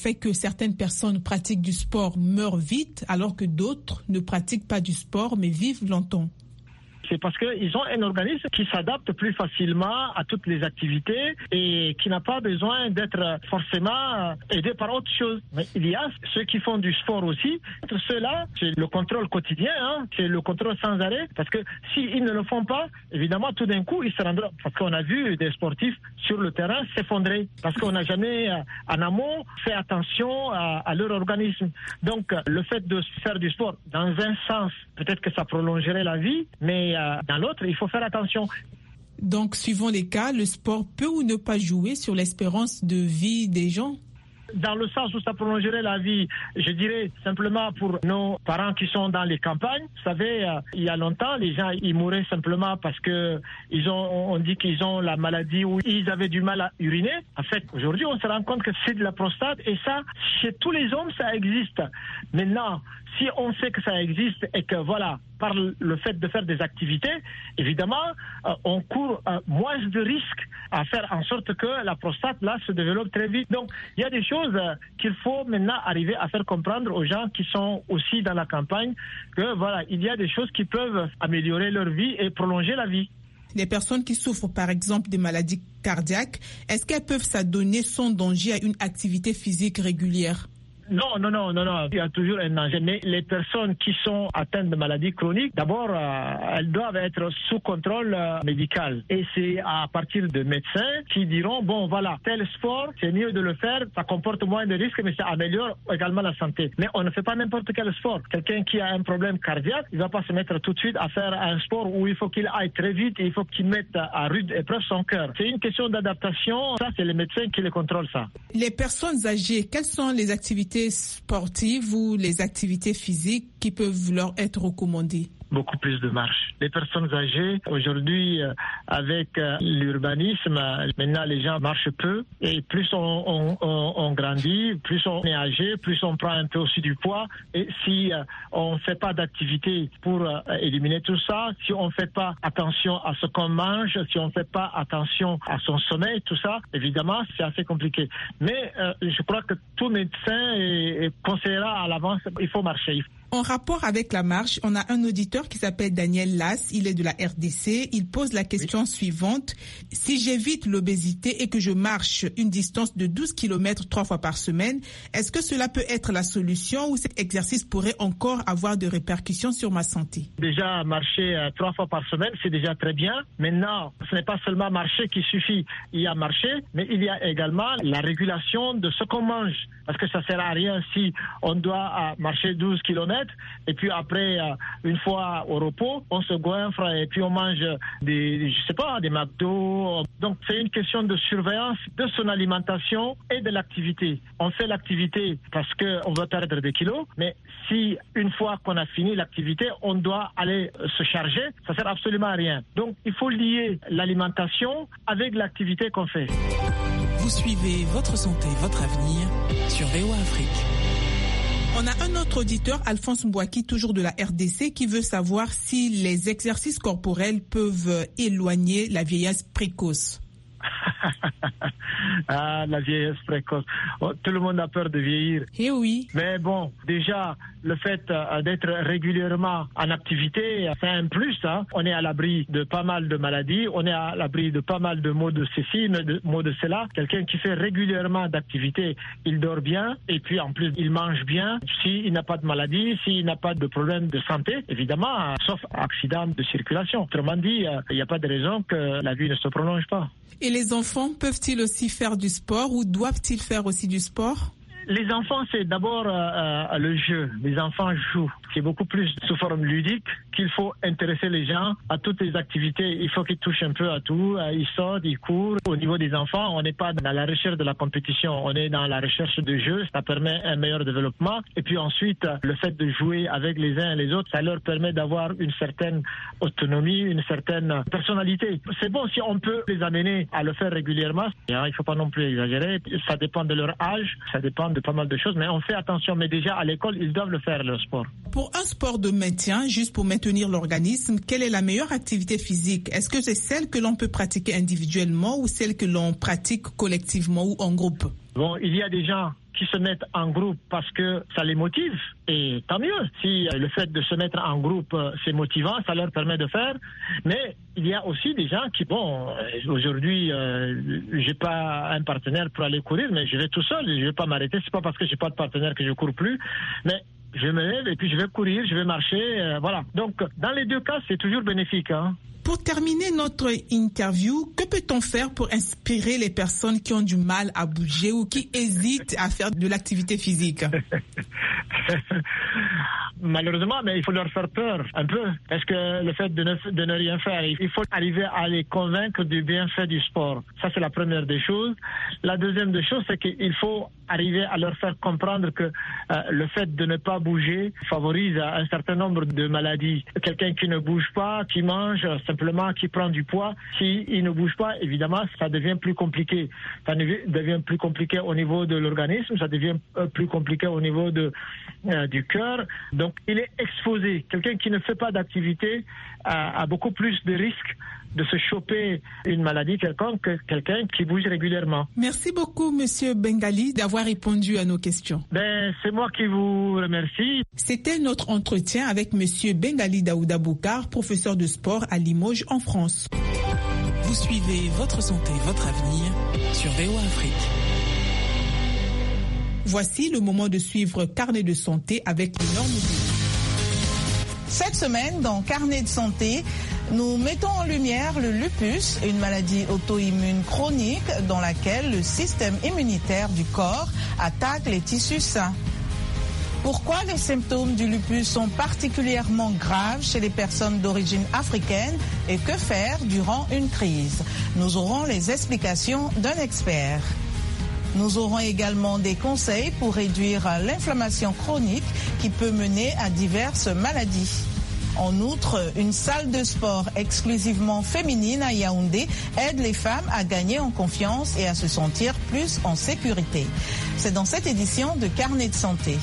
fait que certaines personnes pratiquent du sport meurent vite, alors que d'autres ne pratiquent pas du sport mais vivent longtemps? C'est parce qu'ils ont un organisme qui s'adapte plus facilement à toutes les activités et qui n'a pas besoin d'être forcément aidé par autre chose. Mais il y a ceux qui font du sport aussi. Ceux-là, c'est le contrôle quotidien, c'est le contrôle sans arrêt. Parce que s'ils ne le font pas, évidemment, tout d'un coup, ils se rendront. Parce qu'on a vu des sportifs sur le terrain s'effondrer. Parce qu'on n'a jamais, en amont, fait attention à leur organisme. Donc, le fait de faire du sport, dans un sens, peut-être que ça prolongerait la vie, mais dans l'autre, il faut faire attention. Donc, suivant les cas, le sport peut ou ne pas jouer sur l'espérance de vie des gens? Dans le sens où ça prolongerait la vie, je dirais simplement pour nos parents qui sont dans les campagnes. Vous savez, il y a longtemps, les gens ils mouraient simplement parce que on dit qu'ils ont la maladie ou ils avaient du mal à uriner. En fait, aujourd'hui, on se rend compte que c'est de la prostate et ça, chez tous les hommes, ça existe. Maintenant, si on sait que ça existe et que voilà, par le fait de faire des activités, évidemment, on court moins de risques à faire en sorte que la prostate là se développe très vite. Donc, il y a des choses qu'il faut maintenant arriver à faire comprendre aux gens qui sont aussi dans la campagne que voilà, il y a des choses qui peuvent améliorer leur vie et prolonger la vie. Les personnes qui souffrent par exemple des maladies cardiaques, est-ce qu'elles peuvent s'adonner sans danger à une activité physique régulière? Non, il y a toujours un danger. Mais les personnes qui sont atteintes de maladies chroniques, d'abord, elles doivent être sous contrôle médical. Et c'est à partir de médecins qui diront, bon, voilà, tel sport, c'est mieux de le faire, ça comporte moins de risques, mais ça améliore également la santé. Mais on ne fait pas n'importe quel sport. Quelqu'un qui a un problème cardiaque, il ne va pas se mettre tout de suite à faire un sport où il faut qu'il aille très vite et il faut qu'il mette à rude épreuve son cœur. C'est une question d'adaptation. Ça, c'est les médecins qui les contrôlent, ça. Les personnes âgées, quelles sont les activités sportives ou les activités physiques qui peuvent leur être recommandées? Beaucoup plus de marche. Les personnes âgées, aujourd'hui, avec l'urbanisme, maintenant les gens marchent peu. Et plus on grandit, plus on est âgé, plus on prend un peu aussi du poids. Et si on ne fait pas d'activité pour éliminer tout ça, si on ne fait pas attention à ce qu'on mange, si on ne fait pas attention à son sommeil, tout ça, évidemment, c'est assez compliqué. Mais je crois que tout médecin conseillera à l'avance, il faut marcher. En rapport avec la marche, on a un auditeur qui s'appelle Daniel Lass, il est de la RDC. Il pose la question suivante. Si j'évite l'obésité et que je marche une distance de 12 km 3 fois par semaine, est-ce que cela peut être la solution ou cet exercice pourrait encore avoir de répercussions sur ma santé? Déjà, marcher 3 fois par semaine, c'est déjà très bien. Maintenant, ce n'est pas seulement marcher qui suffit. Il y a marcher, mais il y a également la régulation de ce qu'on mange. Parce que ça ne sert à rien si on doit marcher 12 km et puis après, une fois au repos, on se goinfre et puis on mange des McDo. Donc c'est une question de surveillance de son alimentation et de l'activité. On fait l'activité parce qu'on veut perdre des kilos, mais si une fois qu'on a fini l'activité, on doit aller se charger, ça ne sert absolument à rien. Donc il faut lier l'alimentation avec l'activité qu'on fait. Vous suivez Votre Santé, Votre Avenir sur VOA Afrique. On a un autre auditeur, Alphonse Mbouaki, toujours de la RDC, qui veut savoir si les exercices corporels peuvent éloigner la vieillesse précoce. La vieillesse précoce. Oh, tout le monde a peur de vieillir. Eh oui. Mais bon, déjà, le fait d'être régulièrement en activité, c'est un plus. On est à l'abri de pas mal de maladies, on est à l'abri de pas mal de maux de ceci, de maux de cela. Quelqu'un qui fait régulièrement d'activité, il dort bien et puis en plus, il mange bien. S'il n'a pas de maladie, s'il n'a pas de problème de santé, évidemment, sauf accident de circulation. Autrement dit, il n'y a pas de raison que la vie ne se prolonge pas. Et les enfants peuvent-ils aussi faire du sport ou doivent-ils faire aussi du sport? Les enfants, c'est d'abord le jeu. Les enfants jouent. C'est beaucoup plus sous forme ludique qu'il faut intéresser les gens à toutes les activités. Il faut qu'ils touchent un peu à tout. Ils sortent, ils courent. Au niveau des enfants, on n'est pas dans la recherche de la compétition. On est dans la recherche de jeu. Ça permet un meilleur développement. Et puis ensuite, le fait de jouer avec les uns et les autres, ça leur permet d'avoir une certaine autonomie, une certaine personnalité. C'est bon si on peut les amener à le faire régulièrement. Il ne faut pas non plus exagérer. Ça dépend de leur âge. Ça dépend de pas mal de choses, mais on fait attention. Mais déjà, à l'école, ils doivent le faire, le sport. Pour un sport de maintien, juste pour maintenir l'organisme, quelle est la meilleure activité physique? Est-ce que c'est celle que l'on peut pratiquer individuellement ou celle que l'on pratique collectivement ou en groupe? Bon, il y a des gens qui se mettent en groupe parce que ça les motive, et tant mieux. Si le fait de se mettre en groupe, c'est motivant, ça leur permet de faire. Mais il y a aussi des gens qui, aujourd'hui, j'ai pas un partenaire pour aller courir, mais je vais tout seul, je vais pas m'arrêter. C'est pas parce que j'ai pas de partenaire que je cours plus, mais je me lève et puis je vais courir, je vais marcher, voilà. Donc, dans les deux cas, c'est toujours bénéfique, hein. Pour terminer notre interview, que peut-on faire pour inspirer les personnes qui ont du mal à bouger ou qui hésitent à faire de l'activité physique? Malheureusement, mais il faut leur faire peur un peu. Parce que le fait de ne rien faire, il faut arriver à les convaincre du bienfait du sport. Ça, c'est la première des choses. La deuxième des choses, c'est qu'il faut arriver à leur faire comprendre que le fait de ne pas bouger favorise un certain nombre de maladies. Quelqu'un qui ne bouge pas, qui mange simplement, qui prend du poids, s'il ne bouge pas, évidemment, ça devient plus compliqué. Ça devient plus compliqué au niveau de l'organisme, ça devient plus compliqué au niveau du cœur. Donc, il est exposé. Quelqu'un qui ne fait pas d'activité a beaucoup plus de risques de se choper une maladie quelconque que quelqu'un qui bouge régulièrement. Merci beaucoup, Monsieur Bengali, d'avoir répondu à nos questions. C'est moi qui vous remercie. C'était notre entretien avec Monsieur Bengali Daouda Boukar, professeur de sport à Limoges, en France. Vous suivez Votre Santé, Votre Avenir sur VOA Afrique. Voici le moment de suivre Carnet de santé avec les normes. Cette semaine, dans Carnet de santé, nous mettons en lumière le lupus, une maladie auto-immune chronique dans laquelle le système immunitaire du corps attaque les tissus sains. Pourquoi les symptômes du lupus sont particulièrement graves chez les personnes d'origine africaine et que faire durant une crise? Nous aurons les explications d'un expert. Nous aurons également des conseils pour réduire l'inflammation chronique qui peut mener à diverses maladies. En outre, une salle de sport exclusivement féminine à Yaoundé aide les femmes à gagner en confiance et à se sentir plus en sécurité. C'est dans cette édition de Carnet de santé.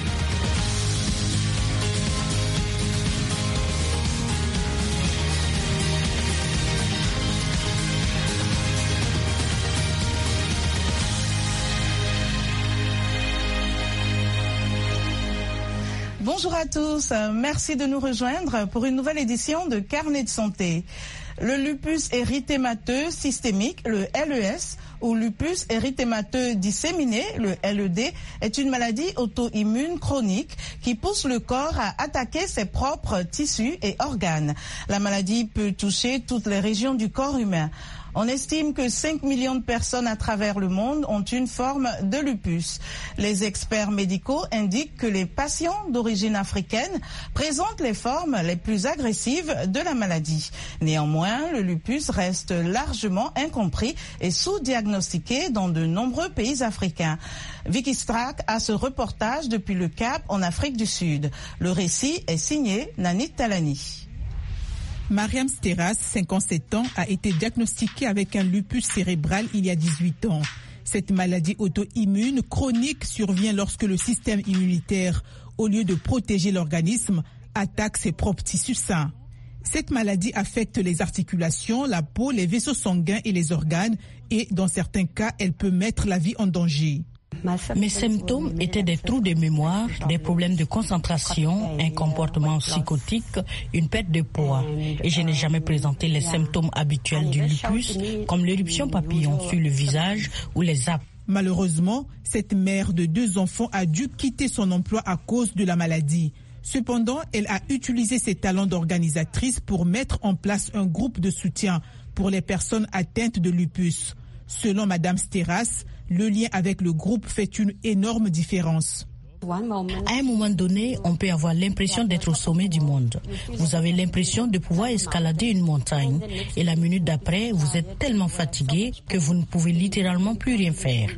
Bonjour à tous, merci de nous rejoindre pour une nouvelle édition de Carnet de santé. Le lupus érythémateux systémique, le LES, ou lupus érythémateux disséminé, le LED, est une maladie auto-immune chronique qui pousse le corps à attaquer ses propres tissus et organes. La maladie peut toucher toutes les régions du corps humain. On estime que 5 millions de personnes à travers le monde ont une forme de lupus. Les experts médicaux indiquent que les patients d'origine africaine présentent les formes les plus agressives de la maladie. Néanmoins, le lupus reste largement incompris et sous-diagnostiqué dans de nombreux pays africains. Vicky Strack a ce reportage depuis le Cap en Afrique du Sud. Le récit est signé Nanit Talani. Mariam Steras, 57 ans, a été diagnostiquée avec un lupus cérébral il y a 18 ans. Cette maladie auto-immune chronique survient lorsque le système immunitaire, au lieu de protéger l'organisme, attaque ses propres tissus sains. Cette maladie affecte les articulations, la peau, les vaisseaux sanguins et les organes et, dans certains cas, elle peut mettre la vie en danger. Mes symptômes étaient des trous de mémoire, des problèmes de concentration, un comportement psychotique, une perte de poids. Et je n'ai jamais présenté les symptômes habituels du lupus, comme l'éruption papillon sur le visage ou les apes. Malheureusement, cette mère de 2 enfants a dû quitter son emploi à cause de la maladie. Cependant, elle a utilisé ses talents d'organisatrice pour mettre en place un groupe de soutien pour les personnes atteintes de lupus. Selon Madame Steras, le lien avec le groupe fait une énorme différence. À un moment donné, on peut avoir l'impression d'être au sommet du monde. Vous avez l'impression de pouvoir escalader une montagne. Et la minute d'après, vous êtes tellement fatigué que vous ne pouvez littéralement plus rien faire.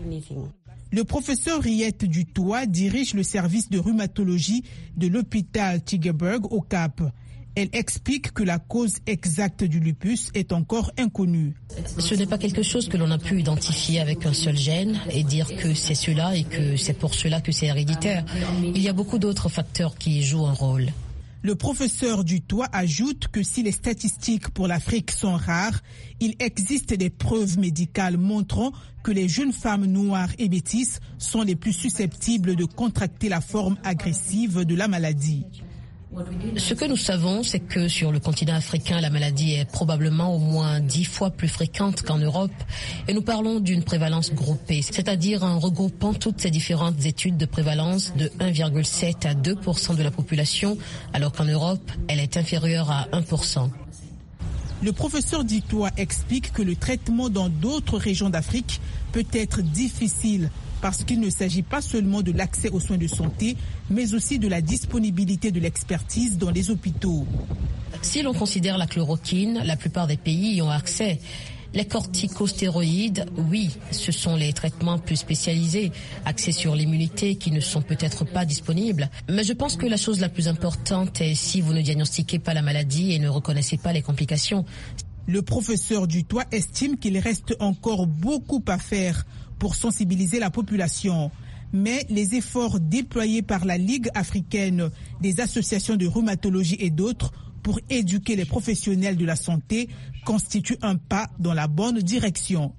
Le professeur Riette Dutoit dirige le service de rhumatologie de l'hôpital Tigerberg au Cap. Elle explique que la cause exacte du lupus est encore inconnue. Ce n'est pas quelque chose que l'on a pu identifier avec un seul gène et dire que c'est cela et que c'est pour cela que c'est héréditaire. Il y a beaucoup d'autres facteurs qui jouent un rôle. Le professeur Dutoit ajoute que si les statistiques pour l'Afrique sont rares, il existe des preuves médicales montrant que les jeunes femmes noires et métisses sont les plus susceptibles de contracter la forme agressive de la maladie. Ce que nous savons, c'est que sur le continent africain, la maladie est probablement au moins 10 fois plus fréquente qu'en Europe. Et nous parlons d'une prévalence groupée, c'est-à-dire en regroupant toutes ces différentes études de prévalence de 1,7 à 2% de la population, alors qu'en Europe, elle est inférieure à 1%. Le professeur Dutoit explique que le traitement dans d'autres régions d'Afrique peut être difficile parce qu'il ne s'agit pas seulement de l'accès aux soins de santé, mais aussi de la disponibilité de l'expertise dans les hôpitaux. Si l'on considère la chloroquine, la plupart des pays y ont accès. Les corticostéroïdes, oui, ce sont les traitements plus spécialisés, axés sur l'immunité, qui ne sont peut-être pas disponibles. Mais je pense que la chose la plus importante est si vous ne diagnostiquez pas la maladie et ne reconnaissez pas les complications. Le professeur Dutoit estime qu'il reste encore beaucoup à faire pour sensibiliser la population. Mais les efforts déployés par la Ligue africaine, des associations de rhumatologie et d'autres pour éduquer les professionnels de la santé constituent un pas dans la bonne direction.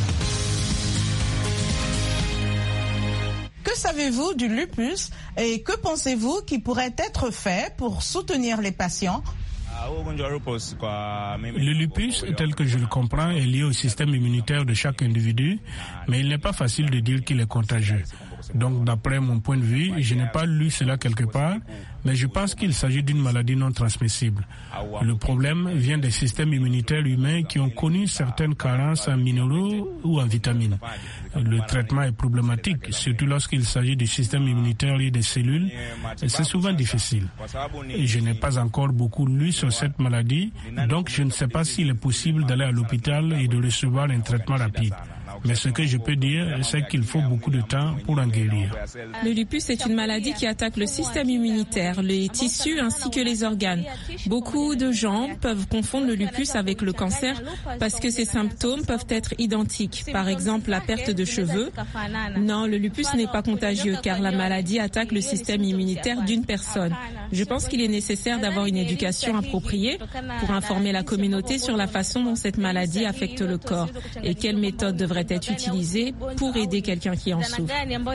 Que savez-vous du lupus et que pensez-vous qui pourrait être fait pour soutenir les patients ? Le lupus, tel que je le comprends, est lié au système immunitaire de chaque individu, mais il n'est pas facile de dire qu'il est contagieux. Donc, d'après mon point de vue, je n'ai pas lu cela quelque part, mais je pense qu'il s'agit d'une maladie non transmissible. Le problème vient des systèmes immunitaires humains qui ont connu certaines carences en minéraux ou en vitamines. Le traitement est problématique, surtout lorsqu'il s'agit du système immunitaire et des cellules. C'est souvent difficile. Je n'ai pas encore beaucoup lu sur cette maladie, donc je ne sais pas s'il est possible d'aller à l'hôpital et de recevoir un traitement rapide. Mais ce que je peux dire, c'est qu'il faut beaucoup de temps pour en guérir. Le lupus est une maladie qui attaque le système immunitaire, les tissus ainsi que les organes. Beaucoup de gens peuvent confondre le lupus avec le cancer parce que ces symptômes peuvent être identiques. Par exemple, la perte de cheveux. Non, le lupus n'est pas contagieux car la maladie attaque le système immunitaire d'une personne. Je pense qu'il est nécessaire d'avoir une éducation appropriée pour informer la communauté sur la façon dont cette maladie affecte le corps et quelles méthodes devraient être utilisées pour aider quelqu'un qui en souffre.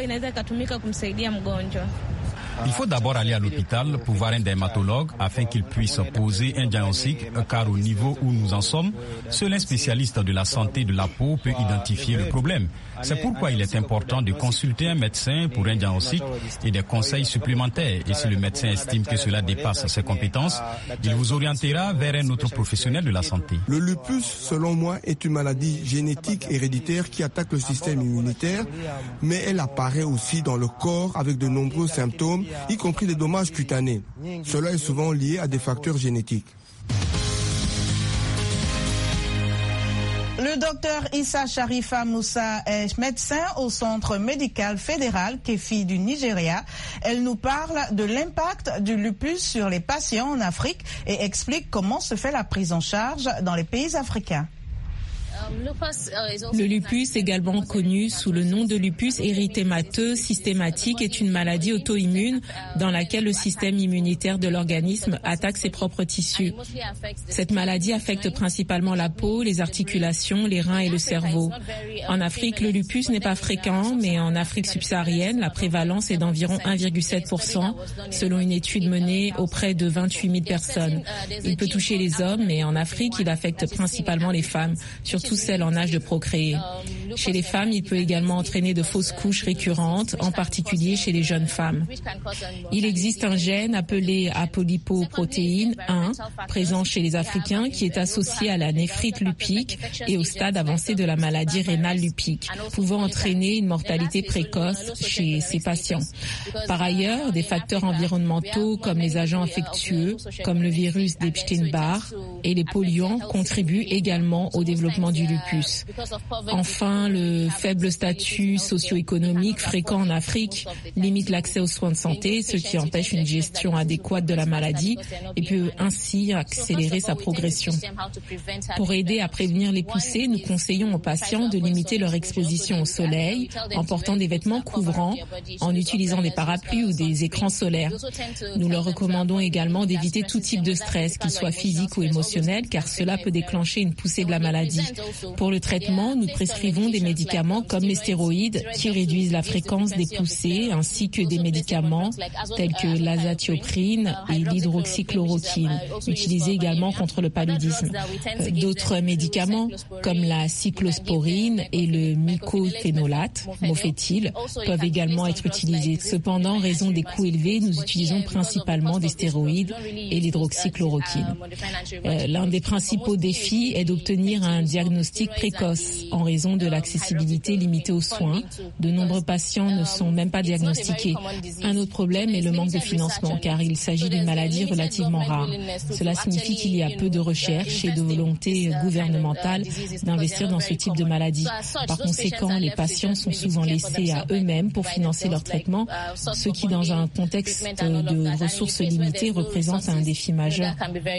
Il faut d'abord aller à l'hôpital pour voir un dermatologue afin qu'il puisse poser un diagnostic, car au niveau où nous en sommes, seul un spécialiste de la santé de la peau peut identifier le problème. C'est pourquoi il est important de consulter un médecin pour un diagnostic et des conseils supplémentaires. Et si le médecin estime que cela dépasse ses compétences, il vous orientera vers un autre professionnel de la santé. Le lupus, selon moi, est une maladie génétique héréditaire qui attaque le système immunitaire, mais elle apparaît aussi dans le corps avec de nombreux symptômes, y compris des dommages cutanés. Cela est souvent lié à des facteurs génétiques. Le docteur Issa Sharifa Moussa est médecin au Centre médical fédéral Kefi du Nigeria. Elle nous parle de l'impact du lupus sur les patients en Afrique et explique comment se fait la prise en charge dans les pays africains. Le lupus, également connu sous le nom de lupus érythémateux systématique, est une maladie auto-immune dans laquelle le système immunitaire de l'organisme attaque ses propres tissus. Cette maladie affecte principalement la peau, les articulations, les reins et le cerveau. En Afrique, le lupus n'est pas fréquent, mais en Afrique subsaharienne, la prévalence est d'environ 1,7%, selon une étude menée auprès de 28 000 personnes. Il peut toucher les hommes, mais en Afrique, il affecte principalement les femmes, surtout celles en âge de procréer. Chez les femmes, il peut également entraîner de fausses couches récurrentes, en particulier chez les jeunes femmes. Il existe un gène appelé apolipoprotéine 1, présent chez les Africains, qui est associé à la néphrite lupique et au stade avancé de la maladie rénale lupique, pouvant entraîner une mortalité précoce chez ces patients. Par ailleurs, des facteurs environnementaux comme les agents infectieux, comme le virus d'Epstein-Barr et les polluants contribuent également au développement du lupus. Enfin, Enfin, le faible statut socio-économique fréquent en Afrique limite l'accès aux soins de santé, ce qui empêche une gestion adéquate de la maladie et peut ainsi accélérer sa progression. Pour aider à prévenir les poussées, nous conseillons aux patients de limiter leur exposition au soleil en portant des vêtements couvrants, en utilisant des parapluies ou des écrans solaires. Nous leur recommandons également d'éviter tout type de stress, qu'il soit physique ou émotionnel, car cela peut déclencher une poussée de la maladie. Pour le traitement, nous prescrivons des médicaments comme les stéroïdes qui réduisent la fréquence des poussées, ainsi que des médicaments tels que l'azatioprine et l'hydroxychloroquine, utilisés également contre le paludisme. D'autres médicaments comme la cyclosporine et le mycophénolate, mofétil, peuvent également être utilisés. Cependant, en raison des coûts élevés, nous utilisons principalement des stéroïdes et l'hydroxychloroquine. L'un des principaux défis est d'obtenir un diagnostic précoce en raison de l'accessibilité limitée aux soins. De nombreux patients ne sont même pas diagnostiqués. Un autre problème est le manque de financement, car il s'agit d'une maladie relativement rare. Cela signifie qu'il y a peu de recherche et de volonté gouvernementale d'investir dans ce type de maladie. Par conséquent, les patients sont souvent laissés à eux-mêmes pour financer leur traitement, ce qui, dans un contexte de ressources limitées, représente un défi majeur.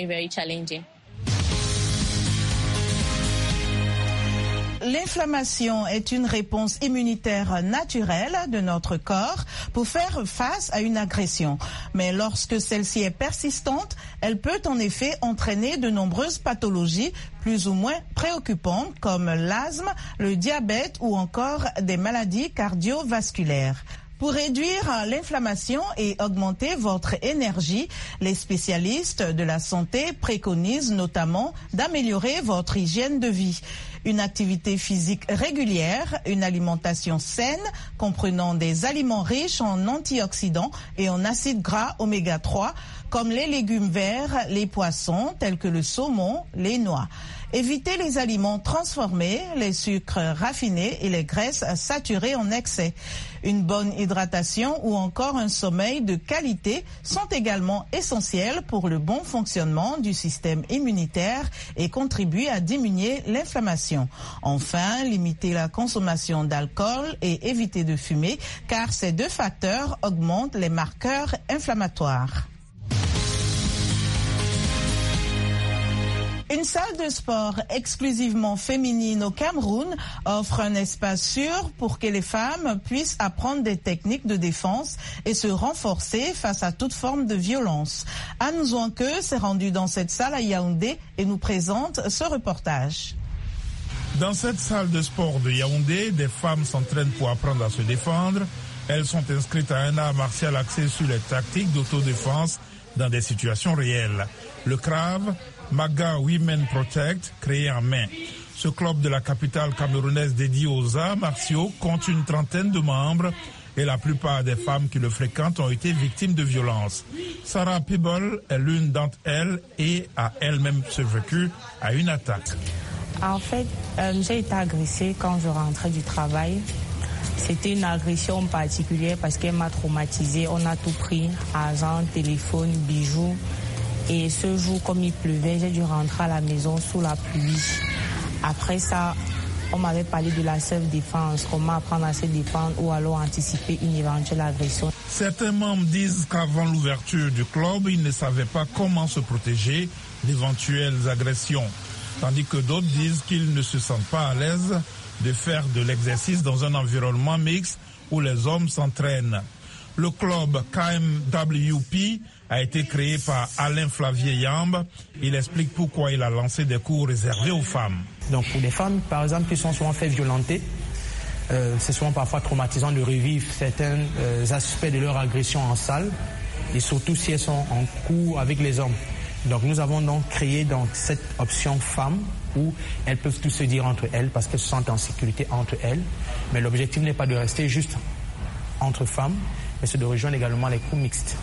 L'inflammation est une réponse immunitaire naturelle de notre corps pour faire face à une agression. Mais lorsque celle-ci est persistante, elle peut en effet entraîner de nombreuses pathologies plus ou moins préoccupantes comme l'asthme, le diabète ou encore des maladies cardiovasculaires. Pour réduire l'inflammation et augmenter votre énergie, les spécialistes de la santé préconisent notamment d'améliorer votre hygiène de vie. Une activité physique régulière, une alimentation saine comprenant des aliments riches en antioxydants et en acides gras oméga 3 comme les légumes verts, les poissons tels que le saumon, les noix. Évitez les aliments transformés, les sucres raffinés et les graisses saturées en excès. Une bonne hydratation ou encore un sommeil de qualité sont également essentiels pour le bon fonctionnement du système immunitaire et contribuent à diminuer l'inflammation. Enfin, limitez la consommation d'alcool et évitez de fumer car ces deux facteurs augmentent les marqueurs inflammatoires. Une salle de sport exclusivement féminine au Cameroun offre un espace sûr pour que les femmes puissent apprendre des techniques de défense et se renforcer face à toute forme de violence. Anne Zouanke s'est rendue dans cette salle à Yaoundé et nous présente ce reportage. Dans cette salle de sport de Yaoundé, des femmes s'entraînent pour apprendre à se défendre. Elles sont inscrites à un art martial axé sur les tactiques d'autodéfense dans des situations réelles. Le Krav Maga Women Protect, créé en mai. Ce club de la capitale camerounaise dédié aux arts martiaux compte une trentaine de membres et la plupart des femmes qui le fréquentent ont été victimes de violences. Sarah Peeble est l'une d'entre elles et a elle-même survécu à une attaque. En fait, j'ai été agressée quand je rentrais du travail. C'était une agression particulière parce qu'elle m'a traumatisée. On a tout pris, argent, téléphone, bijoux. Et ce jour, comme il pleuvait, j'ai dû rentrer à la maison sous la pluie. Après ça, on m'avait parlé de la self-défense, comment apprendre à se défendre ou alors anticiper une éventuelle agression. Certains membres disent qu'avant l'ouverture du club, ils ne savaient pas comment se protéger d'éventuelles agressions. Tandis que d'autres disent qu'ils ne se sentent pas à l'aise de faire de l'exercice dans un environnement mixte où les hommes s'entraînent. Le club KMWP a été créé par Alain Flavier Yamb. Il explique pourquoi il a lancé des cours réservés aux femmes. Donc pour les femmes, par exemple, qui sont souvent fait violenter, c'est souvent parfois traumatisant de revivre certains aspects de leur agression en salle, et surtout si elles sont en cours avec les hommes. Donc nous avons donc créé donc cette option femmes où elles peuvent tout se dire entre elles parce qu'elles se sentent en sécurité entre elles. Mais l'objectif n'est pas de rester juste entre femmes, mais c'est de rejoindre également les cours mixtes.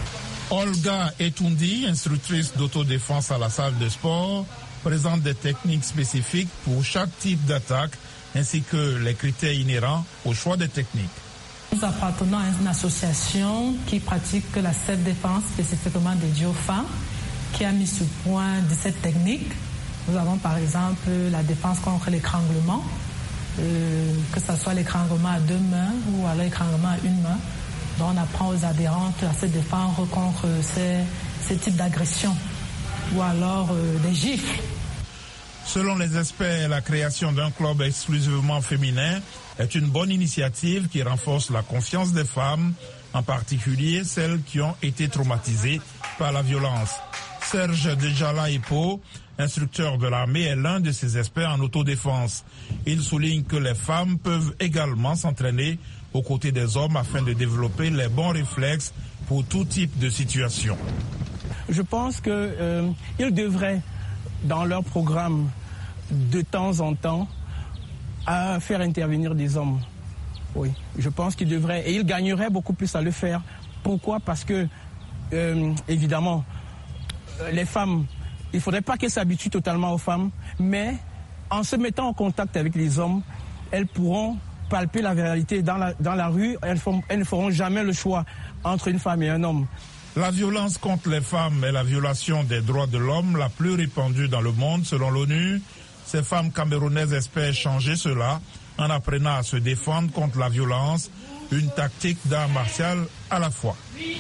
Olga Etundi, instructrice d'autodéfense à la salle de sport, présente des techniques spécifiques pour chaque type d'attaque ainsi que les critères inhérents au choix des techniques. Nous appartenons à une association qui pratique la self-défense spécifiquement dédiée aux femmes, qui a mis sur point 17 techniques. Nous avons par exemple la défense contre l'étranglement, que ce soit l'écrangement à 2 mains ou alors l'écrangement à 1 main. Donc on apprend aux adhérentes à se défendre contre ces types d'agressions ou alors des gifles. Selon les experts, la création d'un club exclusivement féminin est une bonne initiative qui renforce la confiance des femmes, en particulier celles qui ont été traumatisées par la violence. Serge Dejala Hippo, instructeur de l'armée, est l'un de ces experts en autodéfense. Il souligne que les femmes peuvent également s'entraîner aux côtés des hommes afin de développer les bons réflexes pour tout type de situation. Je pense qu'ils devraient, dans leur programme, de temps en temps, à faire intervenir des hommes. Oui, je pense qu'ils devraient, et ils gagneraient beaucoup plus à le faire. Pourquoi? Parce que, évidemment, les femmes, il ne faudrait pas qu'elles s'habituent totalement aux femmes, mais en se mettant en contact avec les hommes, elles pourront palper la réalité dans la rue. Elles ne feront jamais le choix entre une femme et un homme. La violence contre les femmes est la violation des droits de l'homme la plus répandue dans le monde, selon l'ONU. Ces femmes camerounaises espèrent changer cela en apprenant à se défendre contre la violence, une tactique d'art martial à la fois.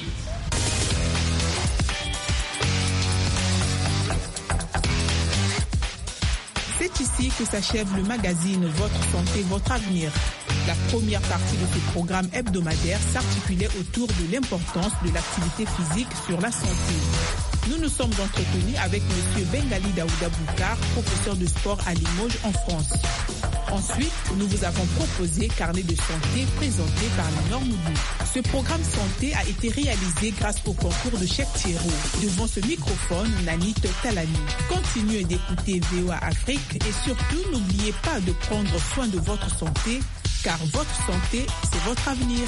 C'est ici que s'achève le magazine Votre Santé, Votre Avenir. La première partie de ce programme hebdomadaire s'articulait autour de l'importance de l'activité physique sur la santé. Nous nous sommes entretenus avec M. Bengali Daouda Boukar, professeur de sport à Limoges en France. Ensuite, nous vous avons proposé Carnet de santé présenté par Léonore Moudou. Ce programme santé a été réalisé grâce au concours de Cheikh Thierro. Devant ce microphone, Nanit Talani. Continuez d'écouter VOA Afrique et surtout n'oubliez pas de prendre soin de votre santé, car votre santé, c'est votre avenir.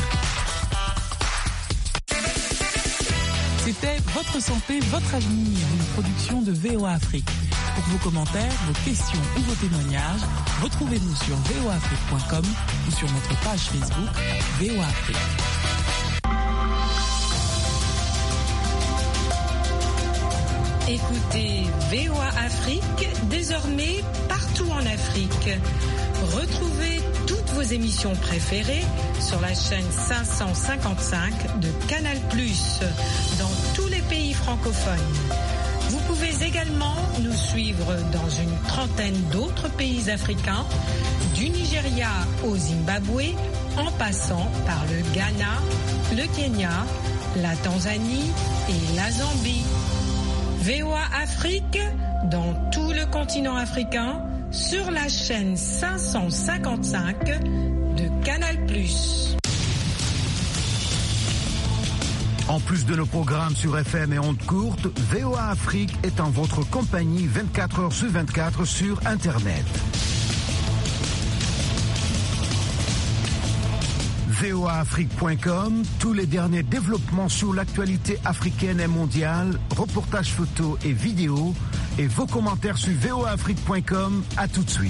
C'était Votre santé, votre avenir, une production de VOA Afrique. Pour vos commentaires, vos questions ou vos témoignages, retrouvez-nous sur voaafrique.com ou sur notre page Facebook VOA Afrique. Écoutez VOA Afrique, désormais partout en Afrique. Retrouvez toutes vos émissions préférées sur la chaîne 555 de Canal+, dans tous les pays francophones. Vous pouvez également nous suivre dans une trentaine d'autres pays africains, du Nigeria au Zimbabwe, en passant par le Ghana, le Kenya, la Tanzanie et la Zambie. VOA Afrique, dans tout le continent africain, sur la chaîne 555 de Canal+. En plus de nos programmes sur FM et ondes courtes, VOA Afrique est en votre compagnie 24 heures sur 24 sur Internet. voaafrique.com, tous les derniers développements sur l'actualité africaine et mondiale, reportages photos et vidéos, et vos commentaires sur voaafrique.com. À tout de suite.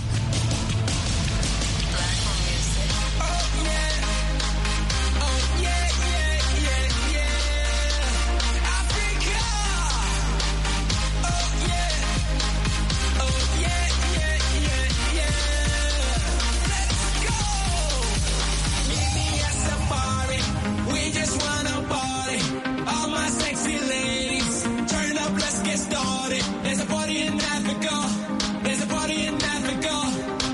There's a party in Africa.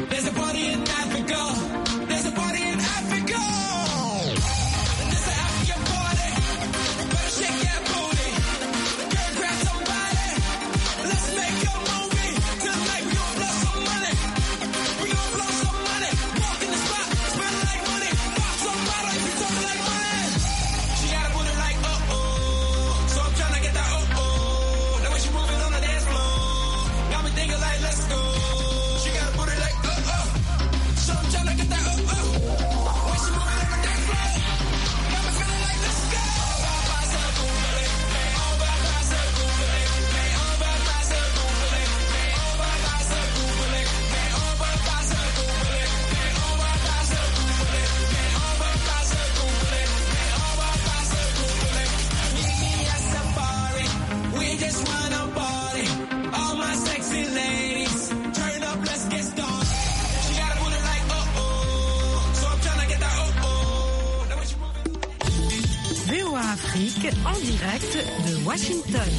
VOA Afrique en direct de Washington.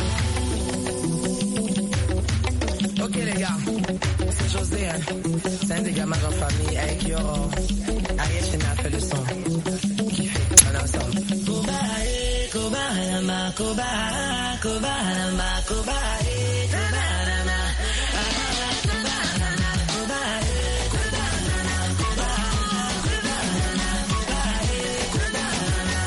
Ok les gars, c'est José, hein. C'est un des gamins de famille avec Yoro. Ariège a fait le son. Kiffé, on est ensemble. Koba, Koba, Koba, Koba, Koba,